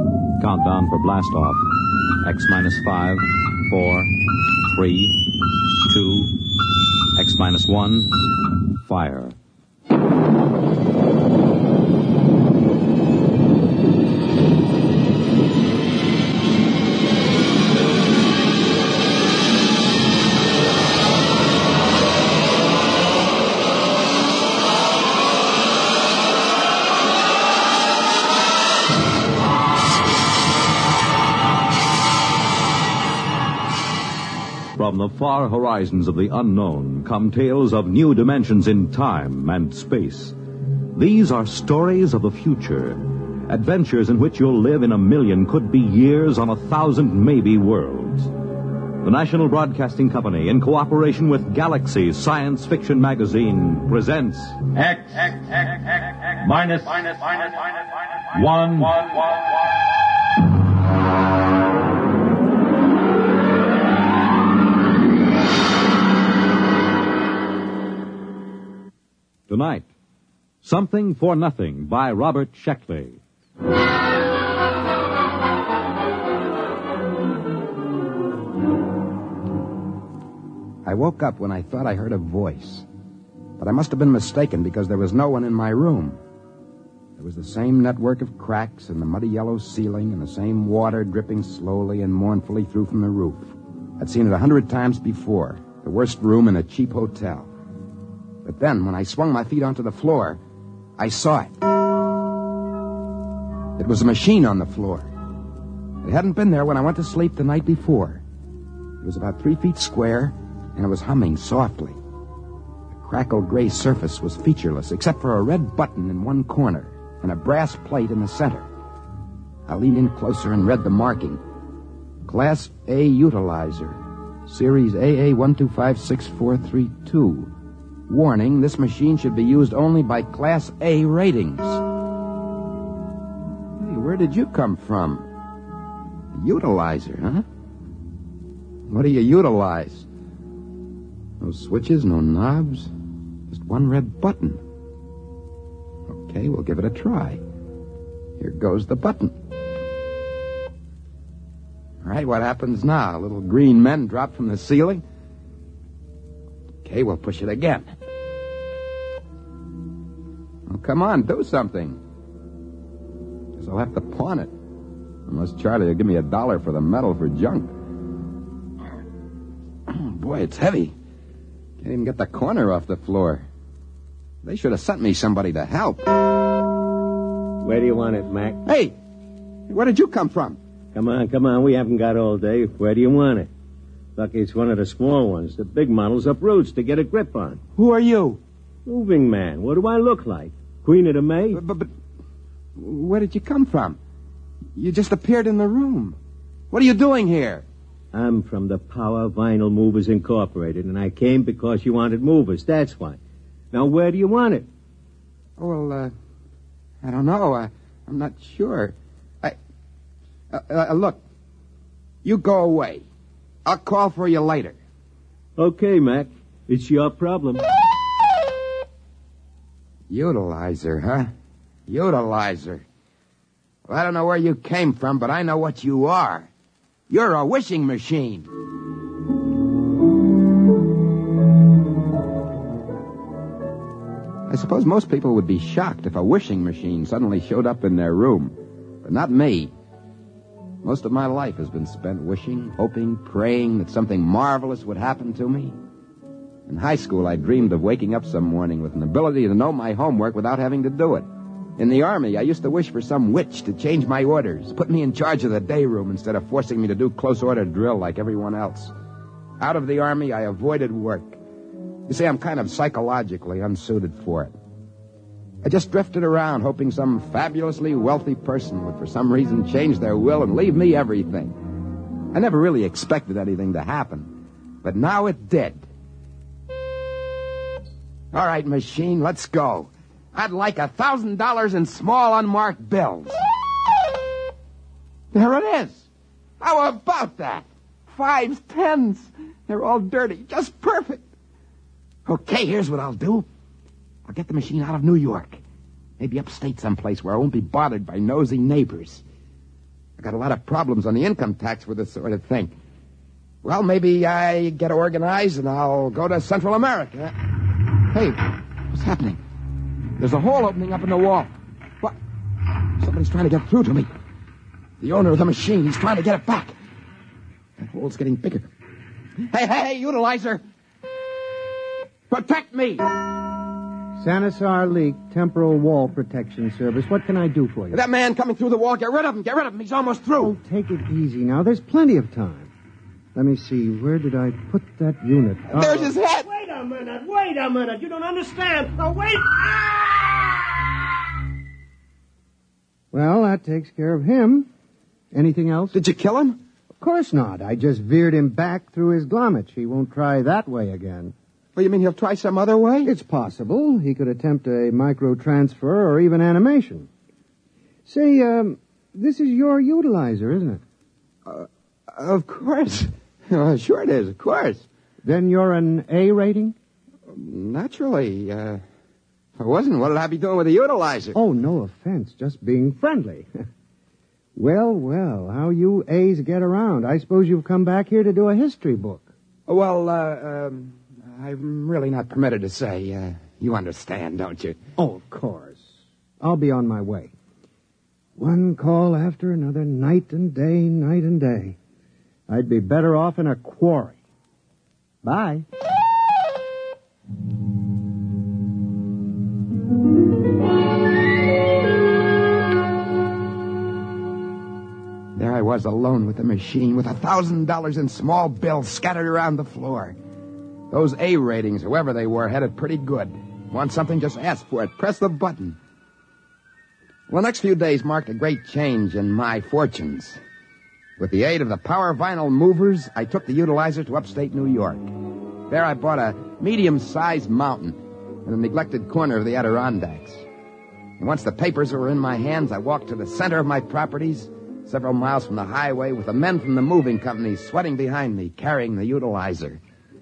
Countdown for blast off. X minus 5, 4, 3, 2, X minus 1, fire. From the far horizons of the unknown come tales of new dimensions in time and space. These are stories of the future, adventures in which you'll live in a million, could be years, on 1,000 maybe worlds. The National Broadcasting Company, in cooperation with Galaxy Science Fiction Magazine, presents X minus 1. Tonight, Something for Nothing by Robert Sheckley. I woke up when I thought I heard a voice. But I must have been mistaken because there was no one in my room. There was the same network of cracks in the muddy yellow ceiling and the same water dripping slowly and mournfully through from the roof. I'd seen it 100 times before, the worst room in a cheap hotel. But then, when I swung my feet onto the floor, I saw it. It was a machine on the floor. It hadn't been there when I went to sleep the night before. It was about 3 feet square, and it was humming softly. The crackled gray surface was featureless, except for a red button in one corner and a brass plate in the center. I leaned in closer and read the marking. Class A Utilizer, Series AA1256432. Warning, this machine should be used only by Class A ratings. Hey, where did you come from? A utilizer, huh? What do you utilize? No switches, no knobs, just one red button. Okay, we'll give it a try. Here goes the button. All right, what happens now? Little green men drop from the ceiling? Okay, we'll push it again. Oh, come on, do something. Guess I'll have to pawn it. Unless Charlie will give me $1 for the metal for junk. Boy, it's heavy. Can't even get the corner off the floor. They should have sent me somebody to help. Where do you want it, Mac? Hey! Where did you come from? Come on. We haven't got all day. Where do you want it? Lucky it's one of the small ones. The big models up roots to get a grip on. Who are you? Moving man. What do I look like? Queen of the May? But where did you come from? You just appeared in the room. What are you doing here? I'm from the Power Vinyl Movers Incorporated, and I came because you wanted movers. That's why. Now, where do you want it? Well, I don't know. I'm not sure. Look, you go away. I'll call for you later. Okay, Mac. It's your problem. Utilizer, huh? Utilizer. Well, I don't know where you came from, but I know what you are. You're a wishing machine. I suppose most people would be shocked if a wishing machine suddenly showed up in their room. But not me. Most of my life has been spent wishing, hoping, praying that something marvelous would happen to me. In high school, I dreamed of waking up some morning with an ability to know my homework without having to do it. In the Army, I used to wish for some witch to change my orders, put me in charge of the day room instead of forcing me to do close-order drill like everyone else. Out of the Army, I avoided work. You see, I'm kind of psychologically unsuited for it. I just drifted around hoping some fabulously wealthy person would for some reason change their will and leave me everything. I never really expected anything to happen, but now it did. All right, machine, let's go. I'd like $1,000 in small unmarked bills. There it is. How about that? 5s, 10s. They're all dirty. Just perfect. Okay, here's what I'll do. I'll get the machine out of New York. Maybe upstate someplace where I won't be bothered by nosy neighbors. I got a lot of problems on the income tax with this sort of thing. Well, maybe I get organized and I'll go to Central America. Hey, what's happening? There's a hole opening up in the wall. What? Somebody's trying to get through to me. The owner of the machine, he's trying to get it back. That hole's getting bigger. Hey, utilizer! Protect me! Sanisar Leak Temporal Wall Protection Service. What can I do for you? That man coming through the wall, get rid of him. He's almost through. Oh, take it easy now. There's plenty of time. Let me see. Where did I put that unit? There's his head. Wait a minute. You don't understand. Now, wait. Well, that takes care of him. Anything else? Did you kill him? Of course not. I just veered him back through his glommage. He won't try that way again. Well, you mean he'll try some other way? It's possible. He could attempt a microtransfer or even animation. Say, this is your utilizer, isn't it? Of course. Sure it is, of course. Then you're an A rating? Naturally. If I wasn't, what would I be doing with a utilizer? Oh, no offense. Just being friendly. Well, how you A's get around. I suppose you've come back here to do a history book. Well, I'm really not permitted to say. You understand, don't you? Oh, of course. I'll be on my way. One call after another, night and day. I'd be better off in a quarry. Bye. There I was alone with the machine, with $1,000 in small bills scattered around the floor. Those A ratings, whoever they were, had it pretty good. Want something, just ask for it. Press the button. Well, the next few days marked a great change in my fortunes. With the aid of the Power Vinyl Movers, I took the utilizer to upstate New York. There I bought a medium-sized mountain in a neglected corner of the Adirondacks. And once the papers were in my hands, I walked to the center of my properties, several miles from the highway, with the men from the moving company sweating behind me, carrying the utilizer.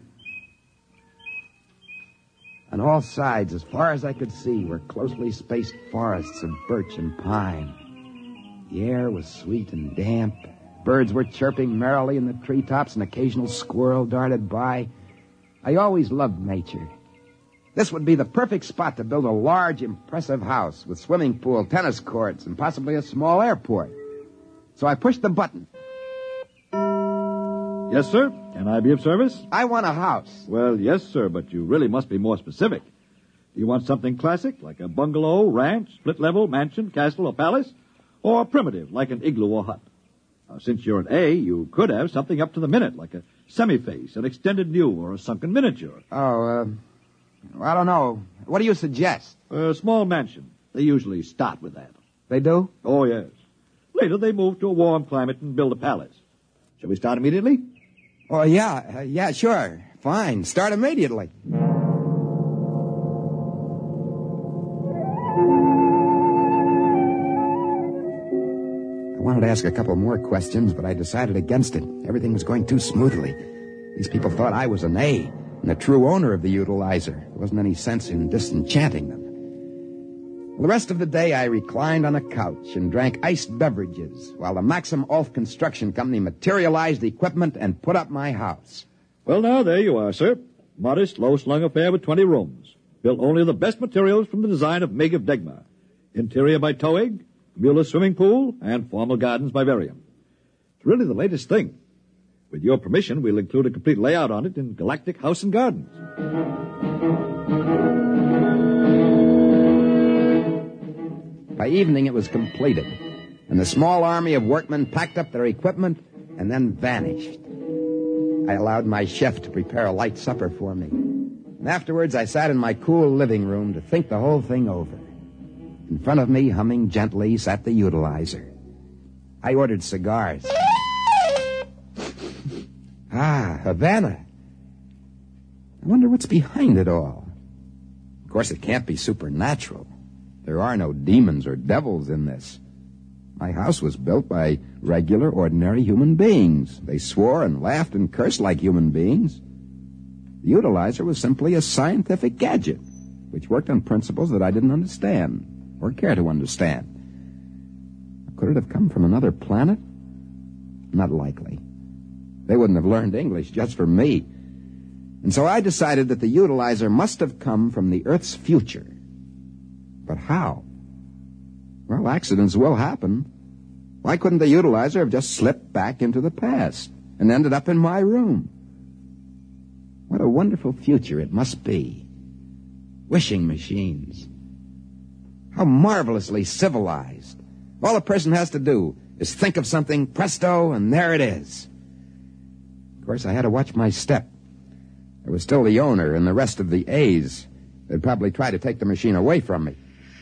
On all sides, as far as I could see, were closely spaced forests of birch and pine. The air was sweet and damp. Birds were chirping merrily in the treetops. An occasional squirrel darted by. I always loved nature. This would be the perfect spot to build a large, impressive house with swimming pool, tennis courts, and possibly a small airport. So I pushed the button. Yes, sir. Can I be of service? I want a house. Well, yes, sir, but you really must be more specific. Do you want something classic, like a bungalow, ranch, split-level, mansion, castle, or palace? Or primitive, like an igloo or hut? Now, since you're an A, you could have something up to the minute, like a semi-face, an extended view, or a sunken miniature. I don't know. What do you suggest? A small mansion. They usually start with that. They do? Oh, yes. Later, they move to a warm climate and build a palace. Shall we start immediately? Oh, yeah, sure. Fine. Start immediately. I wanted to ask a couple more questions, but I decided against it. Everything was going too smoothly. These people thought I was an A and the true owner of the utilizer. There wasn't any sense in disenchanting them. The rest of the day, I reclined on a couch and drank iced beverages while the Maxim Ulf Construction Company materialized equipment and put up my house. Well, now, there you are, sir. Modest, low-slung affair with 20 rooms. Built only of the best materials from the design of Meg of Degmar. Interior by Toeg, Mueller swimming pool, and formal gardens by Varium. It's really the latest thing. With your permission, we'll include a complete layout on it in Galactic House and Gardens. By evening, it was completed, and the small army of workmen packed up their equipment and then vanished. I allowed my chef to prepare a light supper for me, and afterwards I sat in my cool living room to think the whole thing over. In front of me, humming gently, sat the utilizer. I ordered cigars. Havana. I wonder what's behind it all. Of course, it can't be supernatural. There are no demons or devils in this. My house was built by regular, ordinary human beings. They swore and laughed and cursed like human beings. The utilizer was simply a scientific gadget, which worked on principles that I didn't understand or care to understand. Could Could it have come from another planet? Not likely. They wouldn't have learned English just for me. And so I decided that the utilizer must have come from the Earth's future. But how? Well, accidents will happen. Why couldn't the utilizer have just slipped back into the past and ended up in my room? What a wonderful future it must be. Wishing machines. How marvelously civilized. All a person has to do is think of something, presto, and there it is. Of course, I had to watch my step. There was still the owner and the rest of the A's. They'd probably try to take the machine away from me.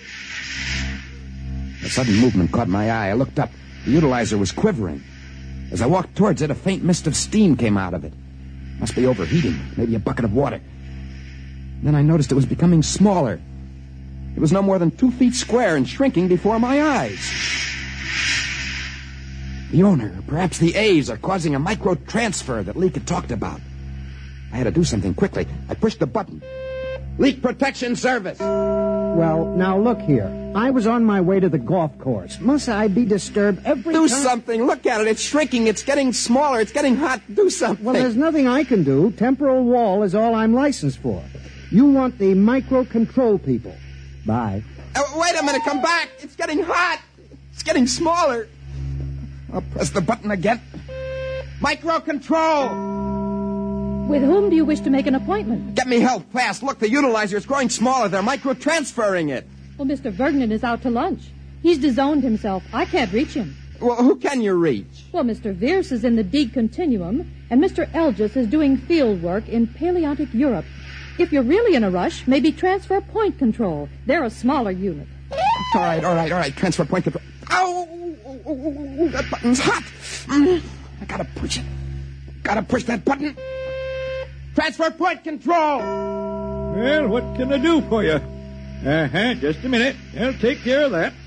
A sudden movement caught my eye. I looked up. The utilizer was quivering. As I walked towards it, a faint mist of steam came out of it. Must be overheating. Maybe a bucket of water. Then I noticed it was becoming smaller. It was no more than 2 feet square and shrinking before my eyes. The owner, perhaps the A's, are causing a micro-transfer that Leak had talked about. I had to do something quickly. I pushed the button. Leak Protection Service. Well, now look here. I was on my way to the golf course. Must I be disturbed every time? Do something. Look at it. It's shrinking. It's getting smaller. It's getting hot. Do something. Well, there's nothing I can do. Temporal wall is all I'm licensed for. You want the micro-control people. Bye. Wait a minute. Come back. It's getting hot. It's getting smaller. I'll press the button again. Micro-control. With whom do you wish to make an appointment? Get me help fast. Look, the utilizer is growing smaller. They're micro-transferring it. Well, Mr. Vergnan is out to lunch. He's disowned himself. I can't reach him. Well, who can you reach? Well, Mr. Vierce is in the D continuum, and Mr. Elgis is doing field work in Paleontic Europe. If you're really in a rush, maybe transfer point control. They're a smaller unit. All right. Transfer point control. Oh, that button's hot. I gotta push it. Gotta push that button. Transfer point control. Well, what can I do for you? Just a minute. I'll take care of that.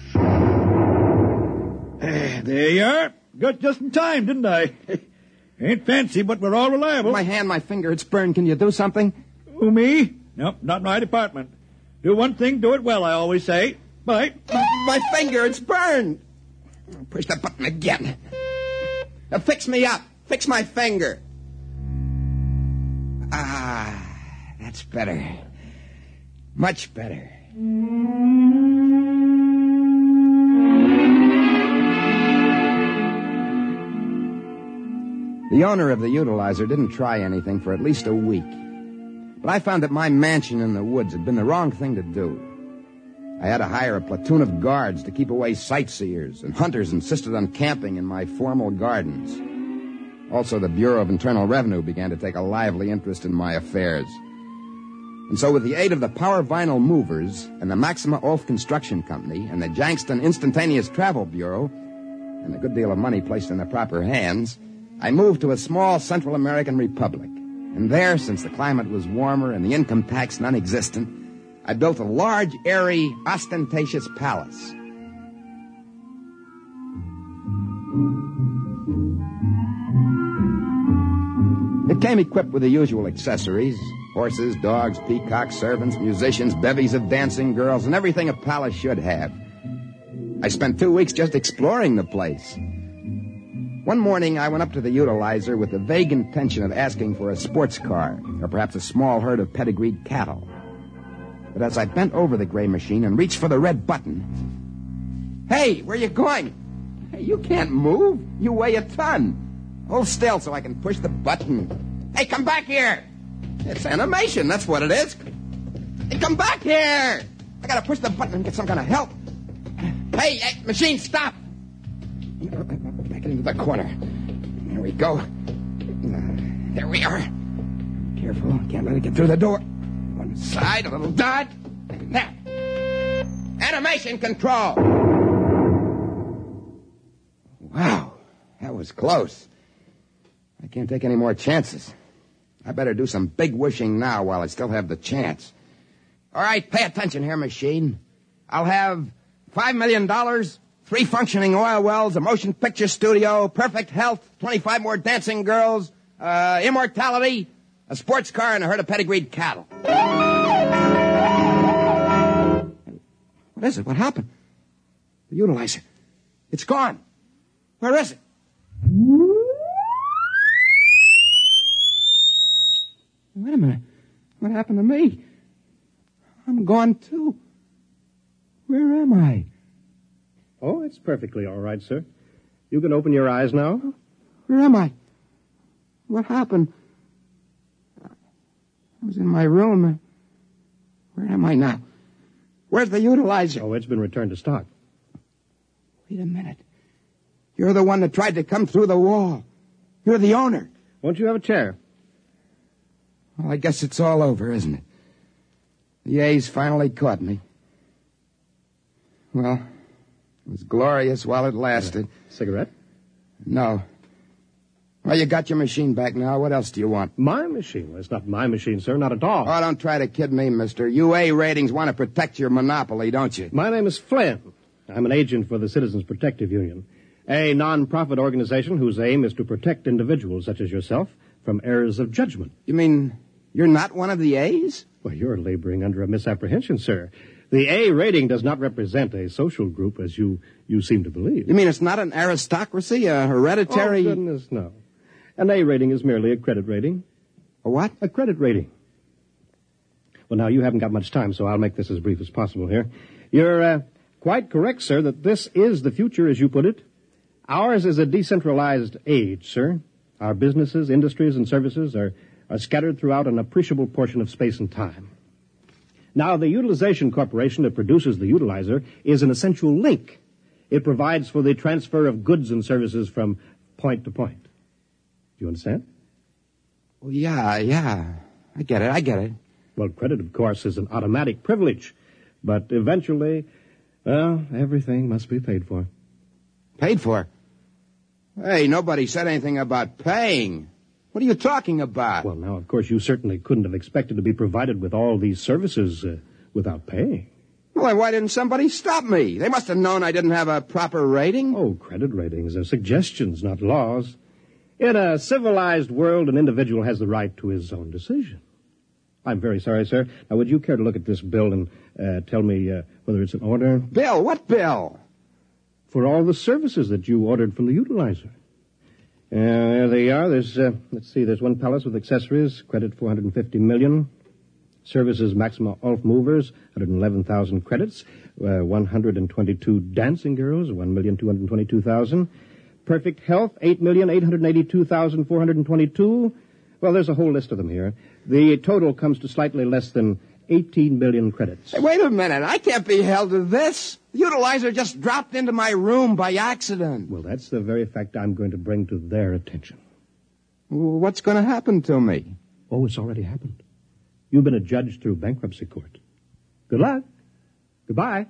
There you are. Got just in time, didn't I? Ain't fancy, but we're all reliable. My hand, my finger, it's burned. Can you do something? Who, me? Nope, not my department. Do one thing, do it well, I always say. Bye. My finger, it's burned. Push the button again. Now fix me up. Fix my finger. That's better. Much better. The owner of the utilizer didn't try anything for at least a week. But I found that my mansion in the woods had been the wrong thing to do. I had to hire a platoon of guards to keep away sightseers, and hunters insisted on camping in my formal gardens. Also, the Bureau of Internal Revenue began to take a lively interest in my affairs. And so with the aid of the Power Vinyl Movers and the Maxima Ulf Construction Company and the Jankston Instantaneous Travel Bureau, and a good deal of money placed in the proper hands, I moved to a small Central American republic. And there, since the climate was warmer and the income tax non-existent, I built a large, airy, ostentatious palace. It came equipped with the usual accessories: horses, dogs, peacocks, servants, musicians, bevies of dancing girls, and everything a palace should have. I spent 2 weeks just exploring the place. One morning, I went up to the utilizer with the vague intention of asking for a sports car, or perhaps a small herd of pedigreed cattle. But as I bent over the gray machine and reached for the red button... Hey, where you going? Hey, you can't move. You weigh a ton. Hold still so I can push the button. Hey, come back here. It's animation, that's what it is. Hey, come back here. I gotta push the button and get some kind of help. Hey, machine, stop. Back into the corner. There we go. There we are. Careful, can't let it get through the door. One side, a little dodge. There. Animation control. Wow, that was close. I can't take any more chances. I better do some big wishing now while I still have the chance. All right, pay attention here, machine. I'll have $5 million, 3 functioning oil wells, a motion picture studio, perfect health, 25 more dancing girls, immortality, a sports car, and a herd of pedigreed cattle. What is it? What happened? The utilizer. It's gone. Where is it? Wait a minute. What happened to me? I'm gone, too. Where am I? Oh, it's perfectly all right, sir. You can open your eyes now. Where am I? What happened? I was in my room. Where am I now? Where's the utilizer? Oh, it's been returned to stock. Wait a minute. You're the one that tried to come through the wall. You're the owner. Won't you have a chair? Well, I guess it's all over, isn't it? The A's finally caught me. Well, it was glorious while it lasted. Cigarette? No. Well, you got your machine back now. What else do you want? My machine? Well, it's not my machine, sir. Not at all. Oh, don't try to kid me, mister. You A ratings want to protect your monopoly, don't you? My name is Flynn. I'm an agent for the Citizens Protective Union, a non-profit organization whose aim is to protect individuals such as yourself from errors of judgment. You mean you're not one of the A's? Well, you're laboring under a misapprehension, sir. The A rating does not represent a social group as you seem to believe. You mean it's not an aristocracy, a hereditary... Oh, goodness, no. An A rating is merely a credit rating. A what? A credit rating. Well, now, you haven't got much time, so I'll make this as brief as possible here. You're quite correct, sir, that this is the future, as you put it. Ours is a decentralized age, sir. Our businesses, industries, and services are scattered throughout an appreciable portion of space and time. Now, the Utilization Corporation that produces the utilizer is an essential link. It provides for the transfer of goods and services from point to point. Do you understand? Well, yeah. I get it. Well, credit, of course, is an automatic privilege. But eventually, well, everything must be paid for. Paid for? Hey, nobody said anything about paying. What are you talking about? Well, now, of course, you certainly couldn't have expected to be provided with all these services without paying. Well, then why didn't somebody stop me? They must have known I didn't have a proper rating. Oh, credit ratings are suggestions, not laws. In a civilized world, an individual has the right to his own decision. I'm very sorry, sir. Now, would you care to look at this bill and tell me whether it's in order? Bill? What bill? For all the services that you ordered from the utilizer. There they are. There's, let's see, there's one palace with accessories, credit $450 million. Services Maxima Ulf Movers, 111,000 credits. 122 dancing girls, 1,222,000. Perfect Health, 8,882,422. Well, there's a whole list of them here. The total comes to slightly less than 18 million credits. Hey, wait a minute. I can't be held to this. The utilizer just dropped into my room by accident. Well, that's the very fact I'm going to bring to their attention. What's going to happen to me? Oh, it's already happened. You've been adjudged through bankruptcy court. Good luck. Goodbye.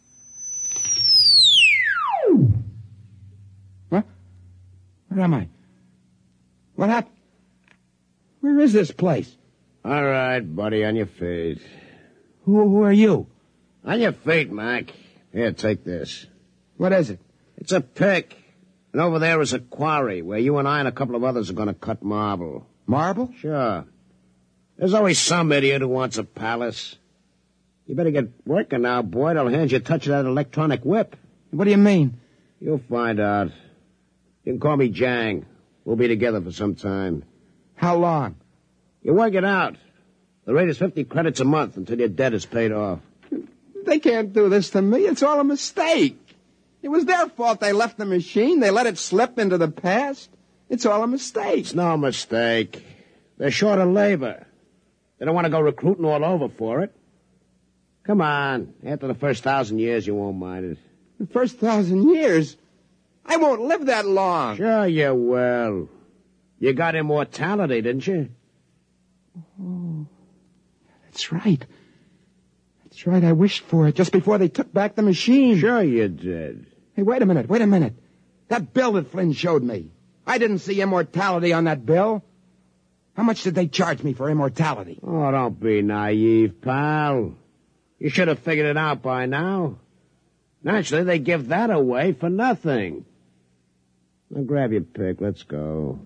What? Where am I? What happened? Where is this place? All right, buddy, on your feet. Who are you? On your feet, Mac. Here, take this. What is it? It's a pick. And over there is a quarry where you and I and a couple of others are going to cut marble. Marble? Sure. There's always some idiot who wants a palace. You better get working now, boy. They'll hand you a touch of that electronic whip. What do you mean? You'll find out. You can call me Jang. We'll be together for some time. How long? You work it out. The rate is 50 credits a month until your debt is paid off. They can't do this to me. It's all a mistake. It was their fault they left the machine. They let it slip into the past. It's all a mistake. It's no mistake. They're short of labor. They don't want to go recruiting all over for it. Come on. After the first 1,000 years, you won't mind it. The first 1,000 years? I won't live that long. Sure you will. You got immortality, didn't you? Oh, that's right. That's right. I wished for it just before they took back the machine. Sure you did. Hey, wait a minute. That bill that Flynn showed me. I didn't see immortality on that bill. How much did they charge me for immortality? Oh, don't be naive, pal. You should have figured it out by now. Naturally, they give that away for nothing. Now grab your pick. Let's go.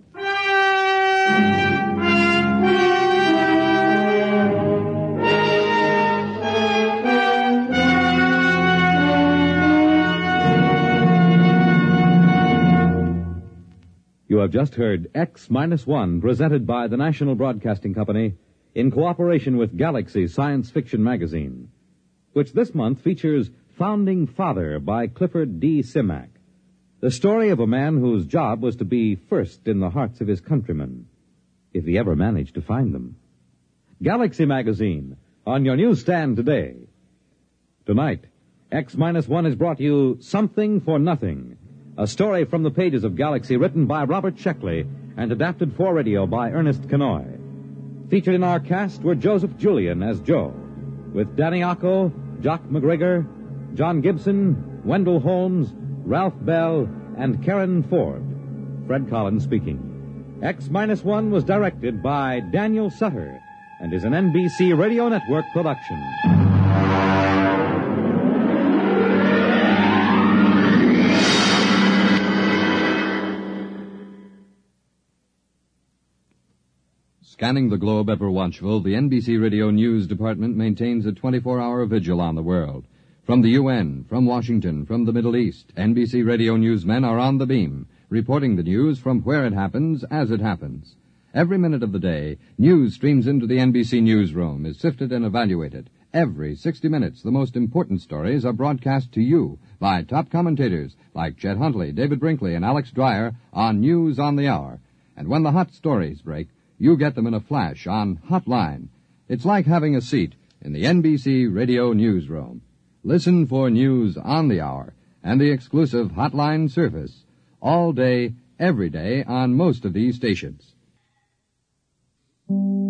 You have just heard X-1, presented by the National Broadcasting Company in cooperation with Galaxy Science Fiction Magazine, which this month features Founding Father by Clifford D. Simak, the story of a man whose job was to be first in the hearts of his countrymen, if he ever managed to find them. Galaxy Magazine, on your newsstand today. Tonight, X-1 has brought you Something for Nothing, a story from the pages of Galaxy written by Robert Sheckley and adapted for radio by Ernest Kenoy. Featured in our cast were Joseph Julian as Joe, with Danny Acco, Jock McGregor, John Gibson, Wendell Holmes, Ralph Bell, and Karen Ford. Fred Collins speaking. X-1 was directed by Daniel Sutter and is an NBC Radio Network production. Scanning the globe ever watchful, the NBC Radio News Department maintains a 24-hour vigil on the world. From the UN, from Washington, from the Middle East, NBC Radio newsmen are on the beam, reporting the news from where it happens, as it happens. Every minute of the day, news streams into the NBC newsroom, is sifted and evaluated. Every 60 minutes, the most important stories are broadcast to you by top commentators like Chet Huntley, David Brinkley, and Alex Dreyer on News on the Hour. And when the hot stories break, you get them in a flash on Hotline. It's like having a seat in the NBC Radio newsroom. Listen for News on the Hour and the exclusive Hotline service all day, every day on most of these stations.